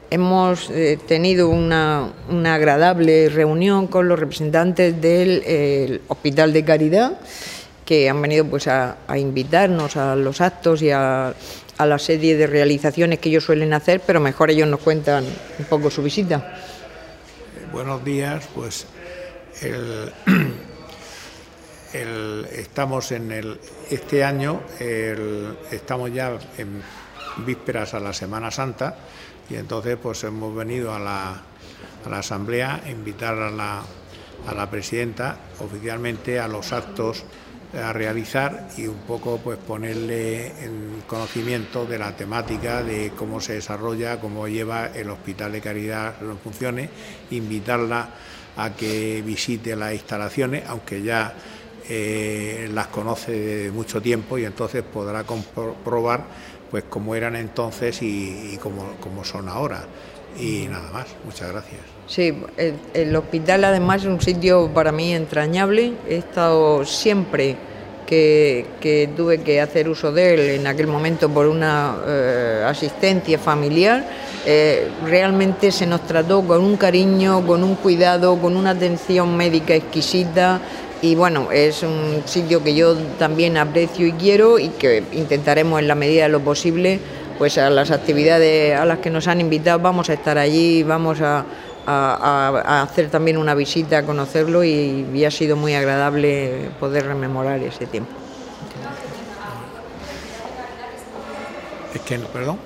hemos tenido una agradable reunión con los representantes del Hospital de Caridad, que han venido pues a invitarnos a los actos y a la serie de realizaciones que ellos suelen hacer, pero mejor ellos nos cuentan un poco su visita. Buenos días, pues estamos este año, estamos ya en vísperas a la Semana Santa, y entonces pues hemos venido a la asamblea a invitar a la presidenta oficialmente a los actos a realizar y un poco pues ponerle en conocimiento de la temática de cómo se desarrolla, cómo lleva el Hospital de Caridad en funciones, invitarla a que visite las instalaciones, aunque ya las conoce de mucho tiempo, y entonces podrá comprobar pues cómo eran entonces y cómo son ahora. Y nada más, muchas gracias. Sí, el hospital además es un sitio para mí entrañable. He estado siempre que tuve que hacer uso de él, en aquel momento por una asistencia familiar, realmente se nos trató con un cariño, con un cuidado, con una atención médica exquisita. Y bueno, es un sitio que yo también aprecio y quiero, y que intentaremos en la medida de lo posible, pues a las actividades a las que nos han invitado vamos a estar allí, vamos a hacer también una visita, a conocerlo, y ha sido muy agradable poder rememorar ese tiempo. Perdón.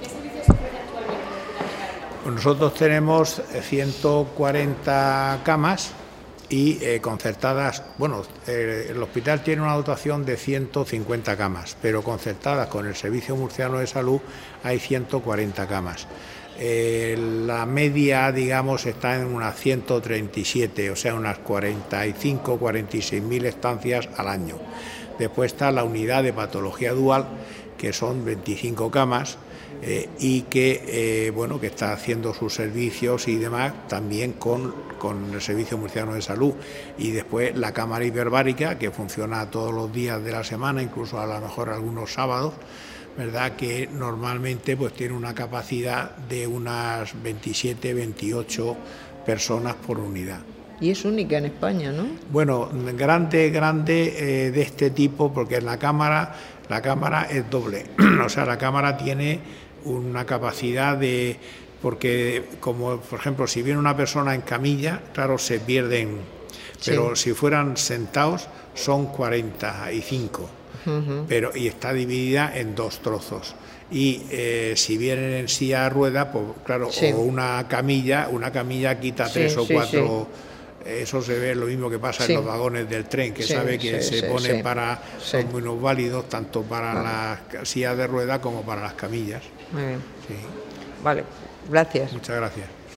Pues nosotros tenemos 140 camas y concertadas, bueno, el hospital tiene una dotación de 150 camas, pero concertadas con el Servicio Murciano de Salud hay 140 camas. La media, digamos, está en unas 137, o sea, unas 45, 46.000 estancias al año. Después está la unidad de patología dual, que son 25 camas, y que que está haciendo sus servicios y demás también con el Servicio Murciano de Salud. Y después la cámara hiperbárica, que funciona todos los días de la semana, incluso a lo mejor algunos sábados, ¿verdad?, que normalmente pues tiene una capacidad de unas 27, 28 personas por unidad. Y es única en España, ¿no? Bueno, grande de este tipo, porque la cámara es doble. O sea, la cámara tiene una capacidad porque como por ejemplo si viene una persona en camilla, claro, se pierden, pero si fueran sentados son 45. Y está dividida en dos trozos, y si vienen en silla de ruedas, pues claro, o una camilla quita 3 o 4. Eso se ve, lo mismo que pasa en los vagones del tren, que sabe que se pone para los minusválidos, tanto para las sillas de ruedas como para las camillas. Muy bien. Vale, gracias. Muchas gracias.